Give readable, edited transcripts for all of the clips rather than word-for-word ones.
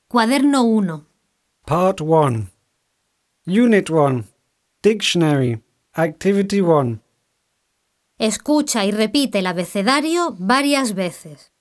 Cuaderno 1. Part 1. Unit 1. Dictionary. Activity 1. Escucha y repite el abecedario varias veces.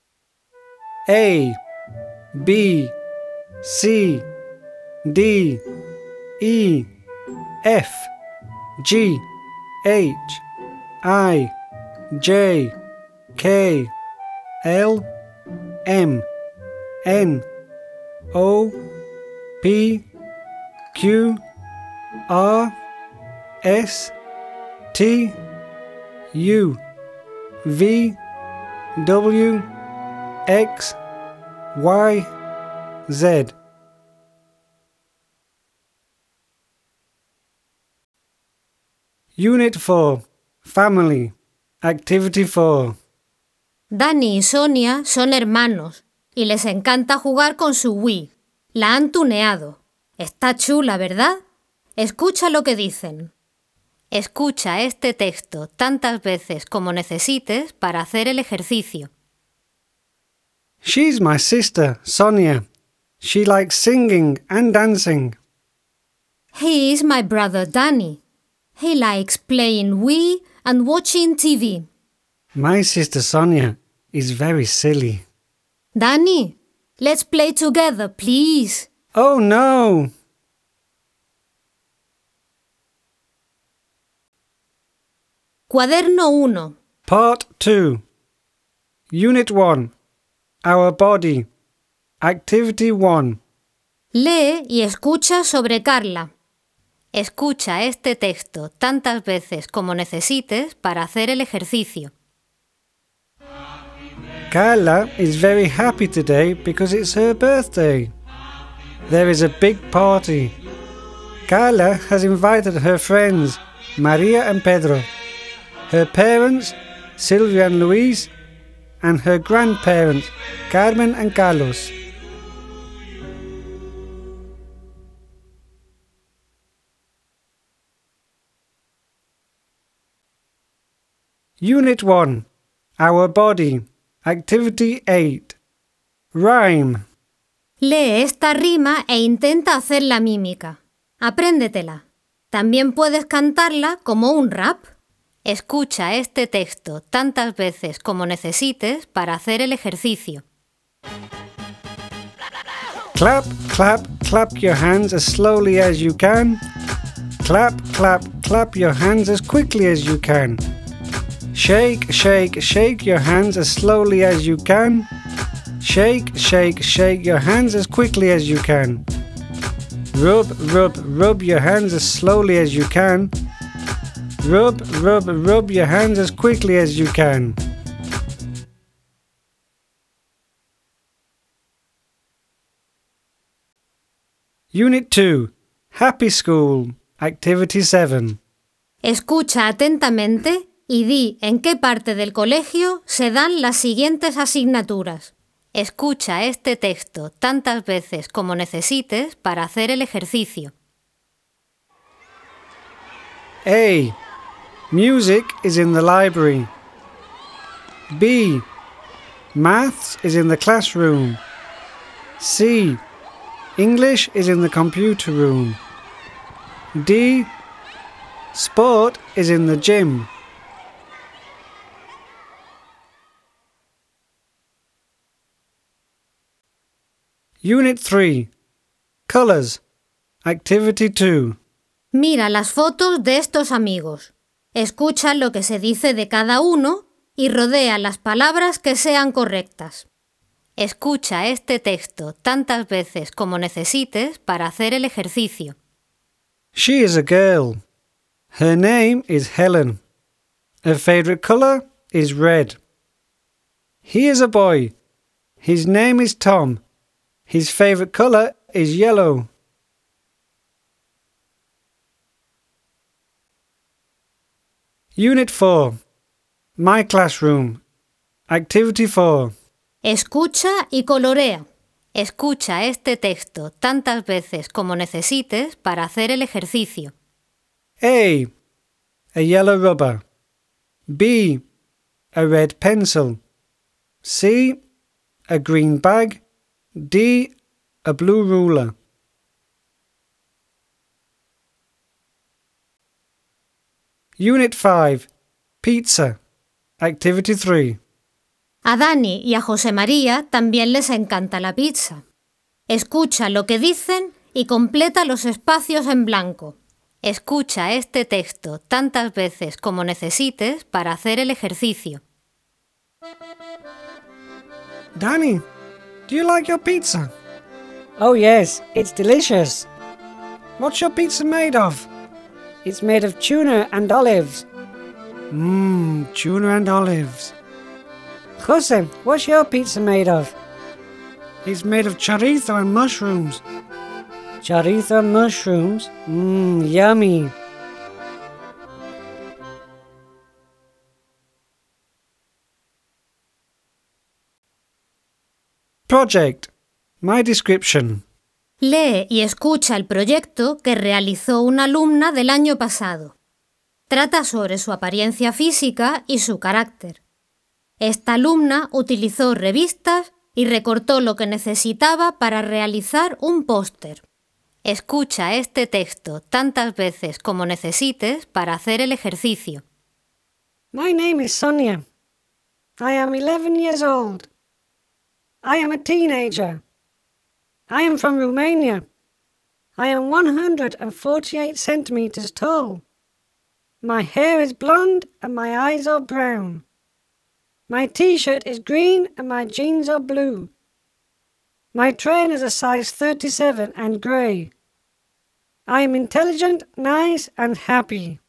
A, B, C, D, E, F, G, H, I, J, K, L, M, N, O, P, Q, R, S, T, U, V, W, X, Y, Z. Unit 4. Family. Activity 4. Dani y Sonia son hermanos y les encanta jugar con su Wii. La han tuneado. Está chula, ¿verdad? Escucha lo que dicen. Escucha este texto tantas veces como necesites para hacer el ejercicio. She's my sister, Sonia. She likes singing and dancing. He is my brother Danny. He likes playing Wii and watching TV. My sister Sonia is very silly. Danny, let's play together, please. Oh no! Cuaderno 1. Part 2. Unit 1. Our body. Activity 1. Lee y escucha sobre Carla. Escucha este texto tantas veces como necesites para hacer el ejercicio. Carla is very happy today because it's her birthday. There is a big party. Carla has invited her friends, Maria and Pedro, her parents, Silvia and Luis, and her grandparents, Carmen and Carlos. Unit 1. Our body. Activity 8. Rhyme. Lee esta rima e intenta hacer la mímica. Apréndetela. También puedes cantarla como un rap. Escucha este texto tantas veces como necesites para hacer el ejercicio. Clap, clap, clap your hands as slowly as you can. Clap, clap, clap your hands as quickly as you can. Shake, shake, shake your hands as slowly as you can. Shake, shake, shake your hands as quickly as you can. Rub, rub, rub your hands as slowly as you can. Rub, rub, rub your hands as quickly as you can. Unit 2. Happy School. Activity 7. Escucha atentamente y di en qué parte del colegio se dan las siguientes asignaturas. Escucha este texto tantas veces como necesites para hacer el ejercicio. A. Music is in the library. B. Maths is in the classroom. C. English is in the computer room. D. Sport is in the gym. Unit 3. Colors. Activity 2. Mira las fotos de estos amigos. Escucha lo que se dice de cada uno y rodea las palabras que sean correctas. Escucha este texto tantas veces como necesites para hacer el ejercicio. She is a girl. Her name is Helen. Her favorite color is red. He is a boy. His name is Tom. His favorite color is yellow. Unit 4. My classroom. Activity 4. Escucha y colorea. Escucha este texto tantas veces como necesites para hacer el ejercicio. A. A yellow rubber. B. A red pencil. C. A green bag. D. a blue ruler. Unit 5. Pizza. Activity 3. A Dani y a José María también les encanta la pizza. Escucha lo que dicen y completa los espacios en blanco. Escucha este texto tantas veces como necesites para hacer el ejercicio. Danny, do you like your pizza? Oh yes, it's delicious. What's your pizza made of? It's made of tuna and olives. Tuna and olives. Jose, what's your pizza made of? It's made of chorizo and mushrooms. Chorizo and mushrooms? Yummy. Project. My description. Lee y escucha el proyecto que realizó una alumna del año pasado. Trata sobre su apariencia física y su carácter. Esta alumna utilizó revistas y recortó lo que necesitaba para realizar un póster. Escucha este texto tantas veces como necesites para hacer el ejercicio. My name is Sonia. I am 11 years old. I am a teenager. I am from Romania. I am 148 centimeters tall. My hair is blonde and my eyes are brown. My t-shirt is green and my jeans are blue. My trainers are size 37 and grey. I am intelligent, nice and happy.